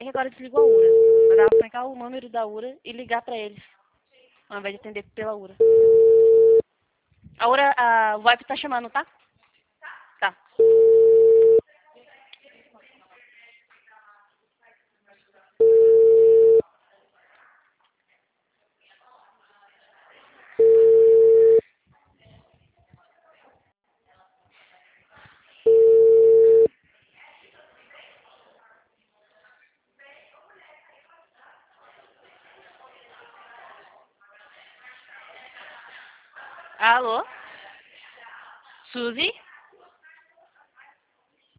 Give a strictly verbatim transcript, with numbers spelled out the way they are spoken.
E agora desligou a URA. Agora pra pegar o número da URA e ligar pra eles, ao invés de atender pela URA. A URA, a VoIP tá chamando, tá? Tá. Alô? Suzy?